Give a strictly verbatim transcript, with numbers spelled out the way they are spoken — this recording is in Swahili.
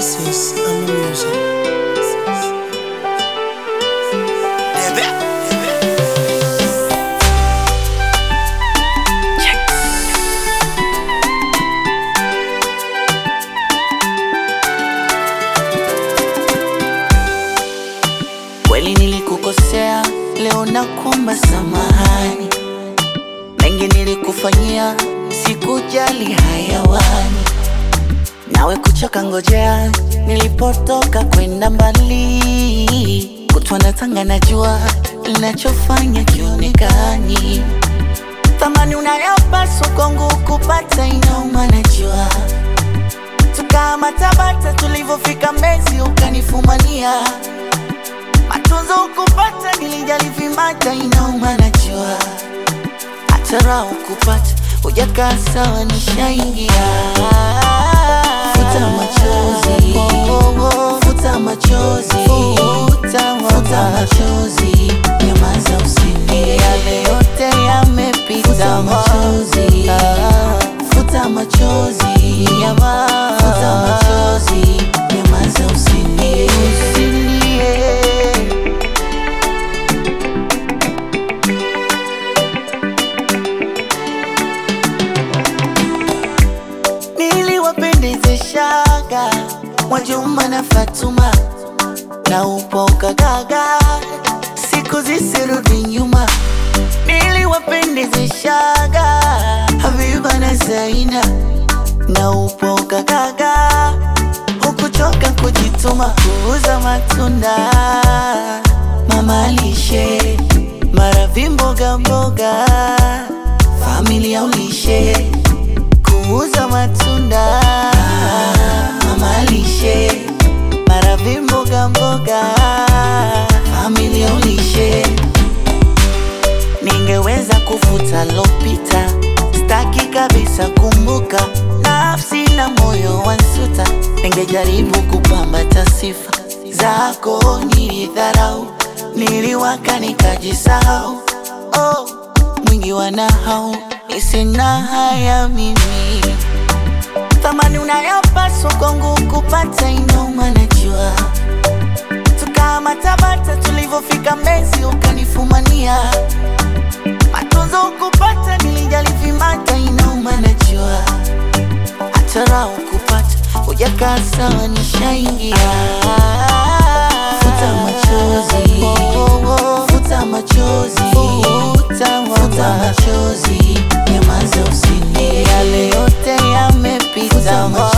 This is I'm music. Kweli nilikukosea, leo nakuomba samahani. Mengi nilikufanyia, sikujali hayawani. Nawe kuchoka ngojea, nilipotoka kwenda mbali. Kutwa natanga najua, ninachofanya kionekani. Thamani unayopaswa kwangu kupata inauma najua. Tukama Tabata tulivofika Mbezi ukanifumania. Matunzo ukupata nilijali vimata inauma najua. Hata raha ukupata hujakaa sawa nishaingia. Futa machozi, futa machozi, futa machozi, nyamaza usilie. Yale yote yamepita. Futa machozi, futa machozi, futa machozi, nyamaza usilie. Niliwapendezeshaga Mwajuma na Fatuma na upoka gaga, siku zisirudi nyuma. Niliwapendezeshaga Habiba na Zaina na upoka gaga, hukuchoka kujituma. Kuuza matunda, mama lishe, maravi mboga mboga, familia ulishe. Kuuza matunda, mama lishe, maravi mboga mboga, familia ulishe. Ningeweza kufuta lopita, staki kabisa kumbuka. Nafsi na moyo wansuta, ningejaribu kupambata sifa zako. Nilidharau, niliwaka nikajisahau. Oh, mwingi wa nahau, nisina haya mimi. Thamani unayopaswa kwangu kupata inauma najua. Tukama Tabata tulivofika Mbezi ukanifumania. Matunzo ukupata nilijali vimata inauma najua. Hata raha ukupata hujakaa sawa nishaingia. Futa machozi, futa machozi, futa machozi, nyamaza usilie. Yale yote yamepita.